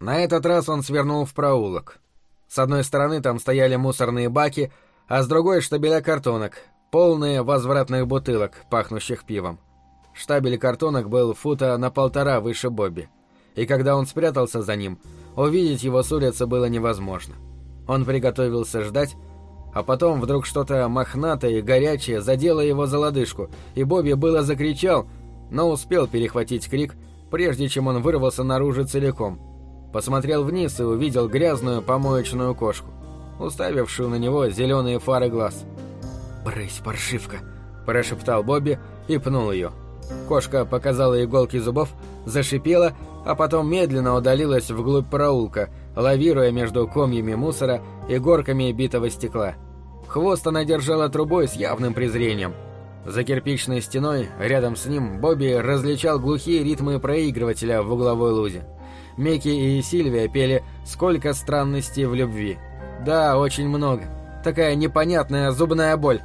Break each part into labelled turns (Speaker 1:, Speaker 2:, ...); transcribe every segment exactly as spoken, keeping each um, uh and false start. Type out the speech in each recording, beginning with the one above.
Speaker 1: На этот раз он свернул в проулок. С одной стороны там стояли мусорные баки, а с другой — штабеля картонок, полные возвратных бутылок, пахнущих пивом. Штабель картонок был фута на полтора выше Бобби, и когда он спрятался за ним, увидеть его с улицы было невозможно. Он приготовился ждать, а потом вдруг что-то мохнатое и горячее задело его за лодыжку, и Бобби было закричал, но успел перехватить крик, прежде чем он вырвался наружу целиком. Посмотрел вниз и увидел грязную помоечную кошку, уставившую на него зеленые фары глаз. «Брысь, паршивка!» – прошептал Бобби и пнул ее. Кошка показала иголки зубов, зашипела, а потом медленно удалилась вглубь проулка, лавируя между комьями мусора и горками битого стекла. Хвост она держала трубой с явным презрением. За кирпичной стеной, рядом с ним, Бобби различал глухие ритмы проигрывателя в угловой лузе. Микки и Сильвия пели «Сколько странностей в любви». Да, очень много. Такая непонятная зубная боль.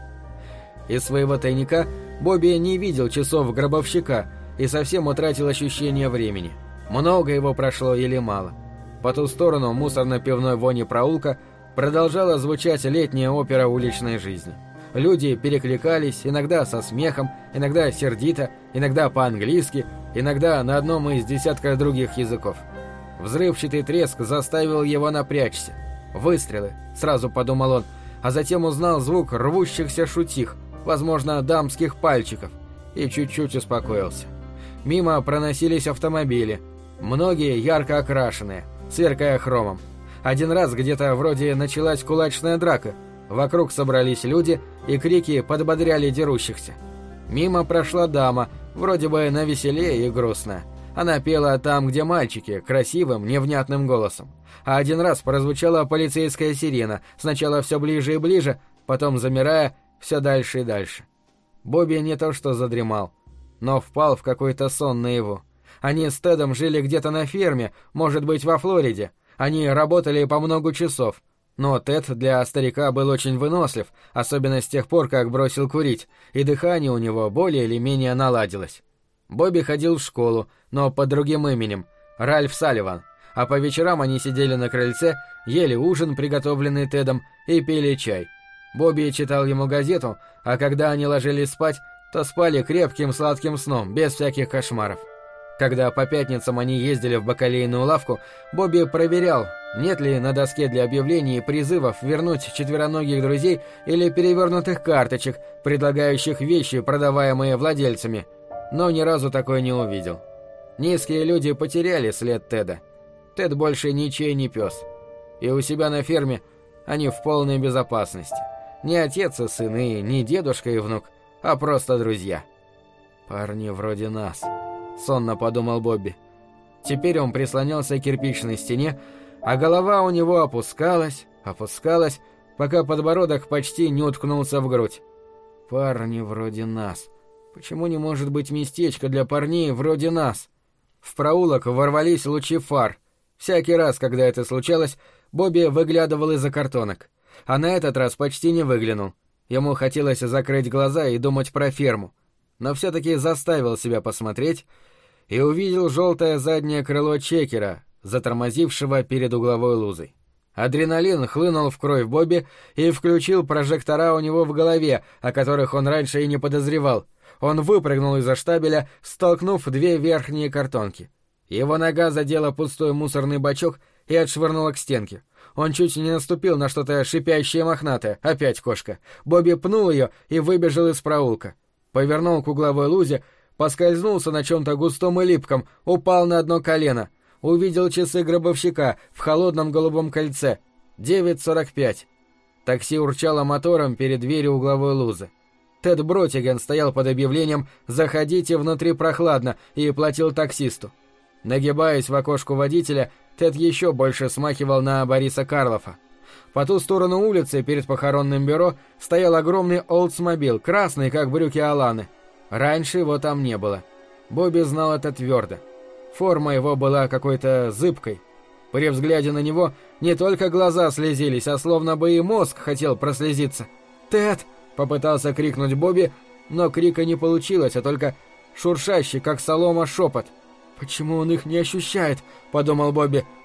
Speaker 1: Из своего тайника Бобби не видел часов гробовщика и совсем утратил ощущение времени. Много его прошло или мало. По ту сторону мусорно-пивной вони проулка продолжала звучать летняя опера уличной жизни. Люди перекликались, иногда со смехом, иногда сердито, иногда по-английски, иногда на одном из десятка других языков. Взрывчатый треск заставил его напрячься. «Выстрелы», — сразу подумал он, а затем узнал звук рвущихся шутих, возможно, дамских пальчиков, и чуть-чуть успокоился. Мимо проносились автомобили, многие ярко окрашенные, сверкая хромом. Один раз где-то вроде началась кулачная драка, вокруг собрались люди, и крики подбодряли дерущихся. Мимо прошла дама, вроде бы навеселее и грустная. Она пела там, где мальчики, красивым, невнятным голосом. А один раз прозвучала полицейская сирена, сначала все ближе и ближе, потом, замирая, все дальше и дальше. Бобби не то что задремал, но впал в какой-то сон наяву. Они с Тедом жили где-то на ферме, может быть, во Флориде. Они работали по много часов. Но Тед для старика был очень вынослив, особенно с тех пор, как бросил курить, и дыхание у него более или менее наладилось. Бобби ходил в школу, но под другим именем – Ральф Салливан, а по вечерам они сидели на крыльце, ели ужин, приготовленный Тедом, и пили чай. Бобби читал ему газету, а когда они ложились спать, то спали крепким сладким сном, без всяких кошмаров. Когда по пятницам они ездили в бакалейную лавку, Бобби проверял, нет ли на доске для объявлений призывов вернуть четвероногих друзей или перевернутых карточек, предлагающих вещи, продаваемые владельцами, но ни разу такой не увидел. Низкие люди потеряли след Теда. Тед больше ничей не пес. И у себя на ферме они в полной безопасности. Не отец и сын, и не дедушка и внук, а просто друзья. «Парни вроде нас», — сонно подумал Бобби. Теперь он прислонялся к кирпичной стене, а голова у него опускалась, опускалась, пока подбородок почти не уткнулся в грудь. «Парни вроде нас. Почему не может быть местечко для парней вроде нас?» В проулок ворвались лучи фар. Всякий раз, когда это случалось, Бобби выглядывал из-за картонок. А на этот раз почти не выглянул. Ему хотелось закрыть глаза и думать про ферму. Но все-таки заставил себя посмотреть и увидел желтое заднее крыло чекера, затормозившего перед угловой лузой. Адреналин хлынул в кровь Бобби и включил прожектора у него в голове, о которых он раньше и не подозревал. Он выпрыгнул из-за штабеля, столкнув две верхние картонки. Его нога задела пустой мусорный бачок и отшвырнула к стенке. Он чуть не наступил на что-то шипящее мохнатое. Опять кошка. Бобби пнул ее и выбежал из проулка. Повернул к угловой лузе, поскользнулся на чем-то густом и липком, упал на одно колено. Увидел часы гробовщика в холодном голубом кольце. девять сорок пять. Такси урчало мотором перед дверью угловой лузы. Тед Бротиген стоял под объявлением «Заходите, внутри прохладно» и платил таксисту. Нагибаясь в окошко водителя, Тед еще больше смахивал на Бориса Карлофа. По ту сторону улицы, перед похоронным бюро, стоял огромный Олдсмобил, красный, как брюки Аланы. Раньше его там не было. Бобби знал это твердо. Форма его была какой-то зыбкой. При взгляде на него не только глаза слезились, а словно бы и мозг хотел прослезиться. «Тед!» — попытался крикнуть Бобби, но крика не получилось, а только шуршащий, как солома, шепот. «Почему он их не ощущает?» — подумал Бобби.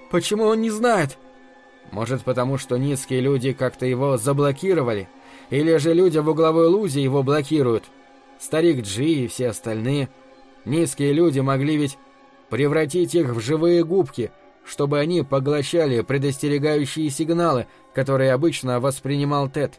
Speaker 1: Почему он не знает?» «Может, потому что низкие люди как-то его заблокировали? Или же люди в угловой лузе его блокируют? Старик Джи и все остальные. Низкие люди могли ведь превратить их в живые губки, чтобы они поглощали предостерегающие сигналы, которые обычно воспринимал Тед».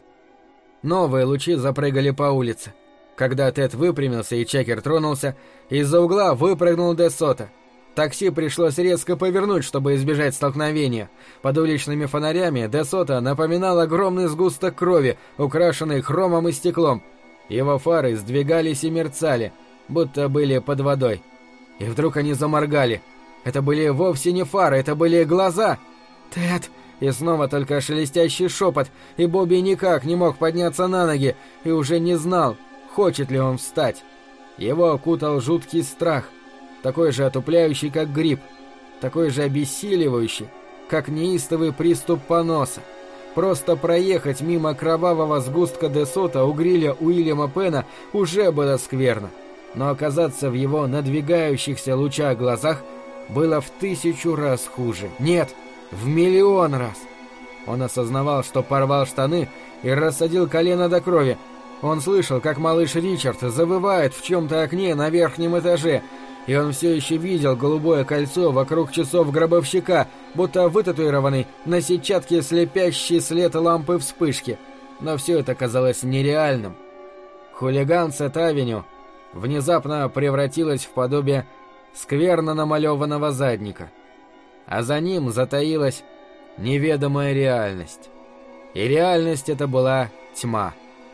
Speaker 1: Новые лучи запрыгали по улице. Когда Тед выпрямился и Чекер тронулся, из-за угла выпрыгнул Де Сото. Такси пришлось резко повернуть, чтобы избежать столкновения. Под уличными фонарями Де Сото напоминал огромный сгусток крови, украшенный хромом и стеклом. Его фары сдвигались и мерцали, будто были под водой. И вдруг они заморгали. Это были вовсе не фары, это были глаза. «Тед!» И снова только шелестящий шепот, и Бобби никак не мог подняться на ноги, и уже не знал, хочет ли он встать. Его окутал жуткий страх, такой же отупляющий, как грипп, такой же обессиливающий, как неистовый приступ поноса. Просто проехать мимо кровавого сгустка Де Сото у гриля Уильяма Пена уже было скверно, но оказаться в его надвигающихся лучах глазах было в тысячу раз хуже. Нет, в миллион раз. Он осознавал, что порвал штаны и рассадил колено до крови. Он слышал, как малыш Ричард завывает в чем-то окне на верхнем этаже, и он все еще видел голубое кольцо вокруг часов гробовщика, будто вытатуированный на сетчатке слепящий след лампы вспышки. Но все это казалось нереальным. Хулиган Сет-Авеню внезапно превратилось в подобие скверно намалеванного задника. А за ним затаилась неведомая реальность. И реальность эта была тьма.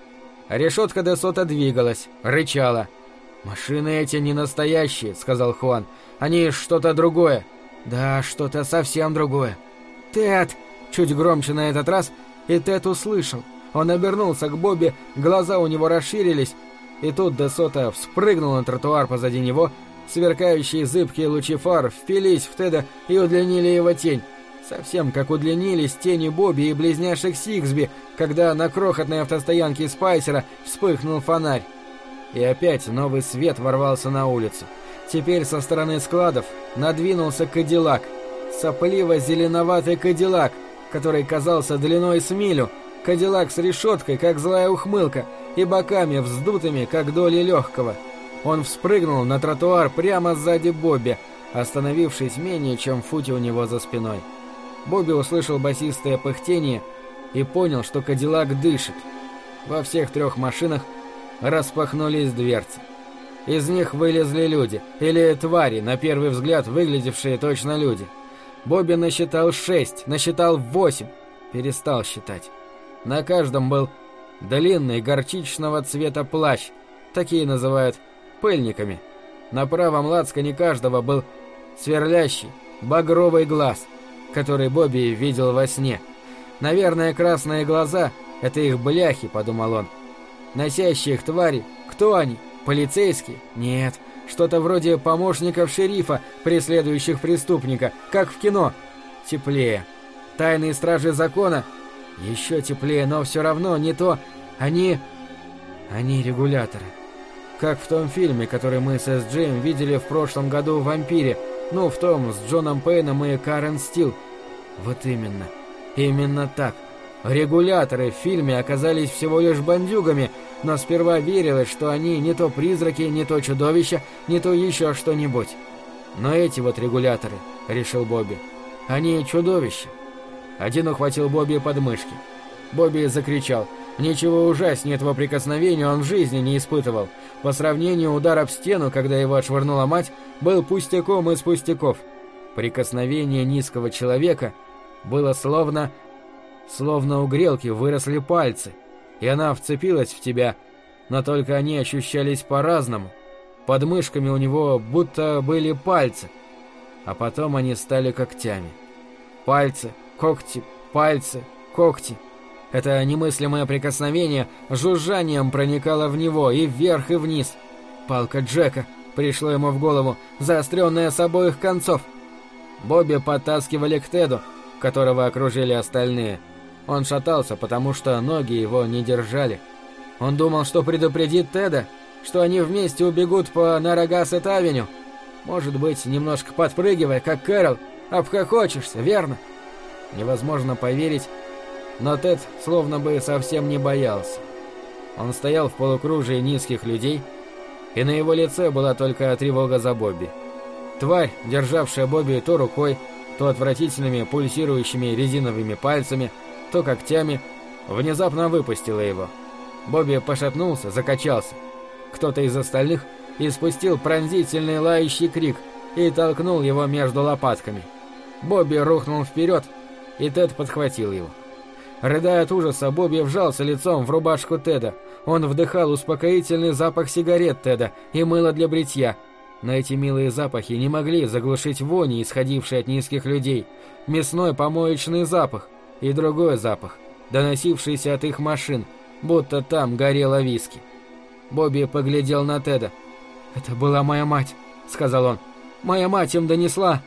Speaker 1: Решетка Де Сото двигалась, рычала. «Машины эти не настоящие», — сказал Хуан. «Они что-то другое». «Да, что-то совсем другое». «Тед!» — чуть громче на этот раз, и Тед услышал. Он обернулся к Бобби, глаза у него расширились, и тут Де Сото вспрыгнул на тротуар позади него. Сверкающие зыбкие лучи фар впились в Теда и удлинили его тень, совсем как удлинились тени Бобби и близняшек Сиксби, когда на крохотной автостоянке Спайсера вспыхнул фонарь. И опять новый свет ворвался на улицу. Теперь со стороны складов надвинулся Кадиллак, сопливо-зеленоватый Кадиллак, который казался длиной с милю, Кадиллак с решеткой, как злая ухмылка, и боками вздутыми, как доли легкого. Он вспрыгнул на тротуар прямо сзади Бобби, остановившись менее чем в футе у него за спиной. Бобби услышал басистое пыхтение и понял, что Кадиллак дышит. Во всех трех машинах распахнулись дверцы. Из них вылезли люди, или твари, на первый взгляд выглядевшие точно люди. Бобби насчитал шесть, насчитал восемь, перестал считать. На каждом был длинный горчичного цвета плащ, такие называют пыльниками. На правом лацкане каждого был сверлящий, багровый глаз, который Бобби видел во сне. Наверное, красные глаза — это их бляхи, подумал он. Носящие их твари, кто они? Полицейские? Нет, что-то вроде помощников шерифа, преследующих преступника, как в кино. Теплее. Тайные стражи закона? Еще теплее, но все равно не то. Они... они регуляторы. Как в том фильме, который мы с Эс-Джеем видели в прошлом году в «Вампире». Ну, в том, с Джоном Пейном и Карен Стил. Вот именно. Именно так. Регуляторы в фильме оказались всего лишь бандюгами, но сперва верилось, что они не то призраки, не то чудовища, не то еще что-нибудь. Но эти вот регуляторы, решил Бобби, они чудовища. Один ухватил Бобби под мышки. Бобби закричал. Ничего ужаснее этого прикосновения он в жизни не испытывал. По сравнению, удар об стену, когда его отшвырнула мать, был пустяком из пустяков. Прикосновение низкого человека было словно... словно у грелки выросли пальцы, и она вцепилась в тебя, но только они ощущались по-разному. Под мышками у него будто были пальцы, а потом они стали когтями. Пальцы, когти, пальцы, когти. Это немыслимое прикосновение жужжанием проникало в него и вверх, и вниз. Палка Джека пришло ему в голову, заостренная с обоих концов. Бобби подтаскивали к Теду, которого окружили остальные. Он шатался, потому что ноги его не держали. Он думал, что предупредит Теда, что они вместе убегут по Нарагасет-авеню. Может быть, немножко подпрыгивая, как Кэрол, Обхохочешься, верно?» Невозможно поверить, но Тед словно бы совсем не боялся. Он стоял в полукружии низких людей, и на его лице была только тревога за Бобби. Тварь, державшая Бобби то рукой, то отвратительными пульсирующими резиновыми пальцами, то когтями, внезапно выпустила его. Бобби пошатнулся, закачался. Кто-то из остальных испустил пронзительный лающий крик и толкнул его между лопатками. Бобби рухнул вперед, и Тед подхватил его. Рыдая от ужаса, Бобби вжался лицом в рубашку Теда. Он вдыхал успокоительный запах сигарет Теда и мыла для бритья. Но эти милые запахи не могли заглушить вони, исходившие от низких людей, мясной помоечный запах и другой запах, доносившийся от их машин, будто там горело виски. Бобби поглядел на Теда. «Это была моя мать», — сказал он. «Моя мать им донесла».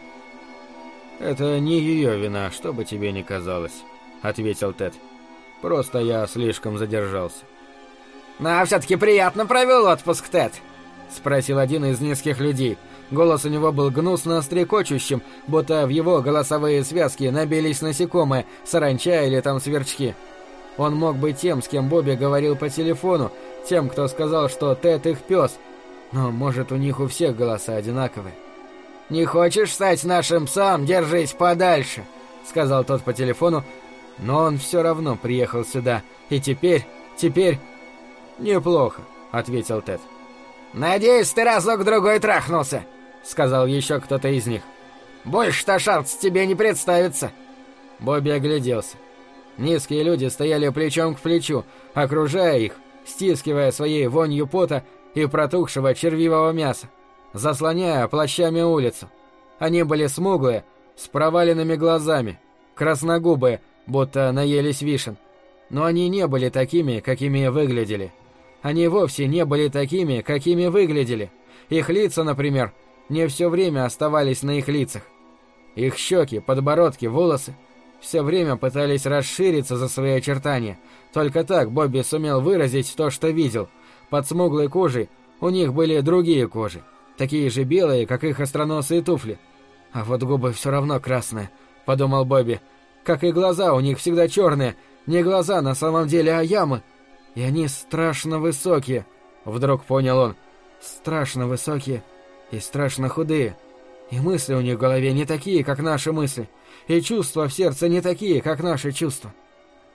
Speaker 1: «Это не ее вина, что бы тебе ни казалось», — ответил Тед. «Просто я слишком задержался».
Speaker 2: «Ну, а все-таки приятно провел отпуск, Тед?»
Speaker 1: — спросил один из низких людей. Голос у него был гнусно стрекочущим, будто в его голосовые связки набились насекомые, саранча или там сверчки. Он мог быть тем, с кем Бобби говорил по телефону, тем, кто сказал, что Тед их пес. Но, может, у них у всех голоса одинаковые.
Speaker 2: «Не хочешь стать нашим псом? Держись подальше»,
Speaker 1: — сказал тот по телефону, но он все равно приехал сюда. И теперь, теперь... «Неплохо», — ответил Тед.
Speaker 2: «Надеюсь, ты разок-другой трахнулся»,
Speaker 1: — сказал еще кто-то из них.
Speaker 2: «Больше-то шанс тебе не представится».
Speaker 1: Бобби огляделся. Низкие люди стояли плечом к плечу, окружая их, стискивая своей вонью пота и протухшего червивого мяса, заслоняя плащами улицу. Они были смуглые, с проваленными глазами, красногубые, будто наелись вишен. Но они не были такими, какими выглядели. Они вовсе не были такими, какими выглядели. Их лица, например, не все время оставались на их лицах. Их щеки, подбородки, волосы все время пытались расшириться за свои очертания. Только так Бобби сумел выразить то, что видел. Под смуглой кожей у них были другие кожи, такие же белые, как их остроносые туфли. «А вот губы все равно красные», — подумал Бобби. «Как и глаза у них всегда черные. Не глаза на самом деле, а ямы. И они страшно высокие», — вдруг понял он. «Страшно высокие и страшно худые. И мысли у них в голове не такие, как наши мысли. И чувства в сердце не такие, как наши чувства».